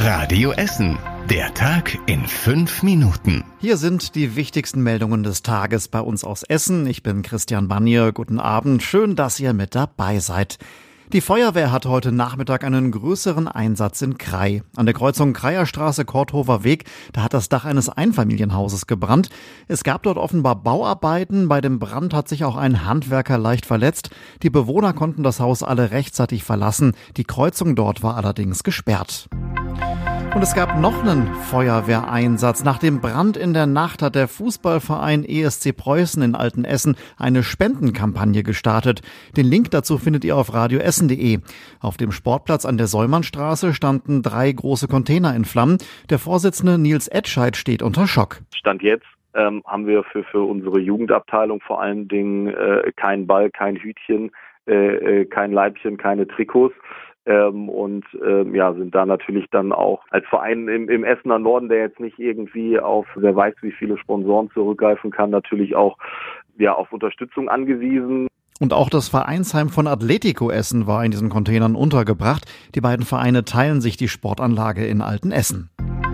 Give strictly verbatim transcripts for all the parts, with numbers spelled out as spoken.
Radio Essen. Der Tag in fünf Minuten. Hier sind die wichtigsten Meldungen des Tages bei uns aus Essen. Ich bin Christian Bannier. Guten Abend. Schön, dass ihr mit dabei seid. Die Feuerwehr hatte heute Nachmittag einen größeren Einsatz in Krai. An der Kreuzung Kreierstraße-Korthofer Weg, da hat das Dach eines Einfamilienhauses gebrannt. Es gab dort offenbar Bauarbeiten. Bei dem Brand hat sich auch ein Handwerker leicht verletzt. Die Bewohner konnten das Haus alle rechtzeitig verlassen. Die Kreuzung dort war allerdings gesperrt. Und es gab noch einen Feuerwehreinsatz. Nach dem Brand in der Nacht hat der Fußballverein E S C Preußen in Altenessen eine Spendenkampagne gestartet. Den Link dazu findet ihr auf radio essen punkt de. Auf dem Sportplatz an der Säumannstraße standen drei große Container in Flammen. Der Vorsitzende Nils Etscheid steht unter Schock. Stand jetzt ähm, haben wir für, für unsere Jugendabteilung vor allen Dingen äh, keinen Ball, kein Hütchen, äh, kein Leibchen, keine Trikots. Ähm, und ähm, ja, sind da natürlich dann auch als Verein im, im Essener Norden, der jetzt nicht irgendwie auf wer weiß wie viele Sponsoren zurückgreifen kann, natürlich auch ja auf Unterstützung angewiesen. Und auch das Vereinsheim von Atletico Essen war in diesen Containern untergebracht. Die beiden Vereine teilen sich die Sportanlage in Altenessen.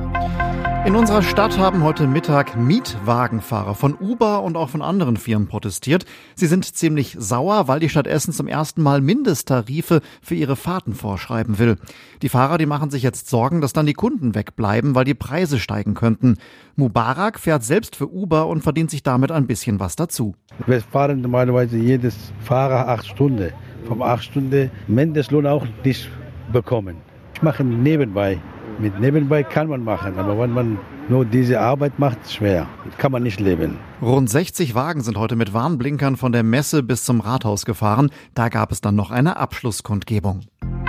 In unserer Stadt haben heute Mittag Mietwagenfahrer von Uber und auch von anderen Firmen protestiert. Sie sind ziemlich sauer, weil die Stadt Essen zum ersten Mal Mindesttarife für ihre Fahrten vorschreiben will. Die Fahrer, die machen sich jetzt Sorgen, dass dann die Kunden wegbleiben, weil die Preise steigen könnten. Mubarak fährt selbst für Uber und verdient sich damit ein bisschen was dazu. Wir fahren normalerweise jedes Fahrer acht Stunden. Vom acht Stunden Mindestlohn auch nicht bekommen. Ich mache nebenbei. Mit nebenbei kann man machen, aber wenn man nur diese Arbeit macht, ist schwer. Kann man nicht leben. Rund sechzig Wagen sind heute mit Warnblinkern von der Messe bis zum Rathaus gefahren. Da gab es dann noch eine Abschlusskundgebung.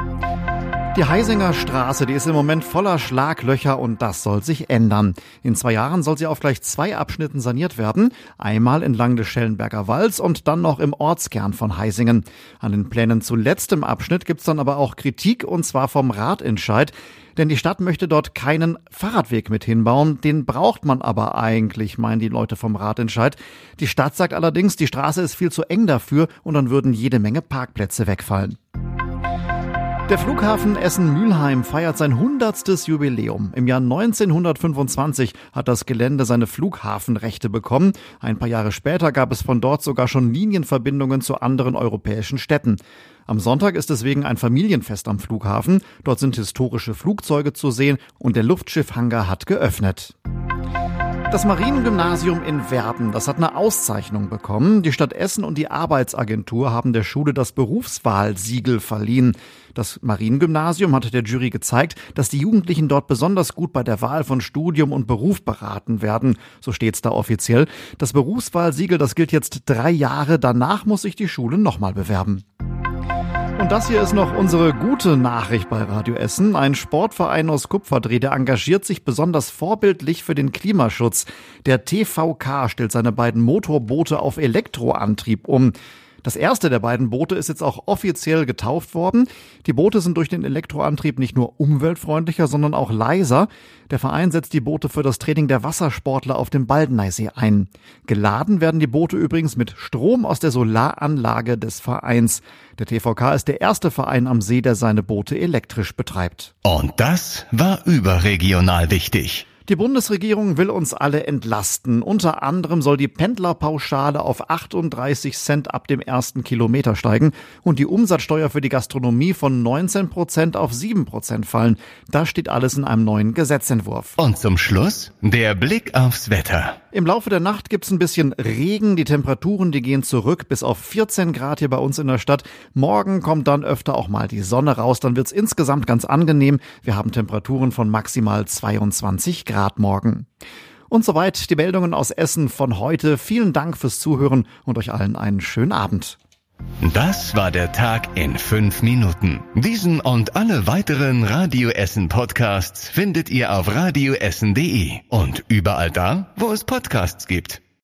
Die Heisinger Straße, die ist im Moment voller Schlaglöcher und das soll sich ändern. In zwei Jahren soll sie auf gleich zwei Abschnitten saniert werden. Einmal entlang des Schellenberger Walds und dann noch im Ortskern von Heisingen. An den Plänen zu letztem Abschnitt gibt's dann aber auch Kritik und zwar vom Ratentscheid. Denn die Stadt möchte dort keinen Fahrradweg mit hinbauen. Den braucht man aber eigentlich, meinen die Leute vom Ratentscheid. Die Stadt sagt allerdings, die Straße ist viel zu eng dafür und dann würden jede Menge Parkplätze wegfallen. Der Flughafen Essen-Mülheim feiert sein hundertstes Jubiläum. Im Jahr neunzehnhundertfünfundzwanzig hat das Gelände seine Flughafenrechte bekommen. Ein paar Jahre später gab es von dort sogar schon Linienverbindungen zu anderen europäischen Städten. Am Sonntag ist deswegen ein Familienfest am Flughafen. Dort sind historische Flugzeuge zu sehen und der Luftschiffhangar hat geöffnet. Das Mariengymnasium in Werden, das hat eine Auszeichnung bekommen. Die Stadt Essen und die Arbeitsagentur haben der Schule das Berufswahlsiegel verliehen. Das Mariengymnasium hat der Jury gezeigt, dass die Jugendlichen dort besonders gut bei der Wahl von Studium und Beruf beraten werden. So steht's da offiziell. Das Berufswahlsiegel, das gilt jetzt drei Jahre. Danach muss sich die Schule nochmal bewerben. Und das hier ist noch unsere gute Nachricht bei Radio Essen. Ein Sportverein aus Kupferdreh, der engagiert sich besonders vorbildlich für den Klimaschutz. Der T V K stellt seine beiden Motorboote auf Elektroantrieb um. Das erste der beiden Boote ist jetzt auch offiziell getauft worden. Die Boote sind durch den Elektroantrieb nicht nur umweltfreundlicher, sondern auch leiser. Der Verein setzt die Boote für das Training der Wassersportler auf dem Baldeneysee ein. Geladen werden die Boote übrigens mit Strom aus der Solaranlage des Vereins. Der T V K ist der erste Verein am See, der seine Boote elektrisch betreibt. Und das war überregional wichtig. Die Bundesregierung will uns alle entlasten. Unter anderem soll die Pendlerpauschale auf achtunddreißig Cent ab dem ersten Kilometer steigen und die Umsatzsteuer für die Gastronomie von neunzehn Prozent auf sieben Prozent fallen. Das steht alles in einem neuen Gesetzentwurf. Und zum Schluss der Blick aufs Wetter. Im Laufe der Nacht gibt's ein bisschen Regen. Die Temperaturen, die gehen zurück bis auf vierzehn Grad hier bei uns in der Stadt. Morgen kommt dann öfter auch mal die Sonne raus. Dann wird's insgesamt ganz angenehm. Wir haben Temperaturen von maximal zweiundzwanzig Grad morgen. Und soweit die Meldungen aus Essen von heute. Vielen Dank fürs Zuhören und euch allen einen schönen Abend. Das war der Tag in fünf Minuten. Diesen und alle weiteren Radio Essen Podcasts findet ihr auf radio essen punkt de und überall da, wo es Podcasts gibt.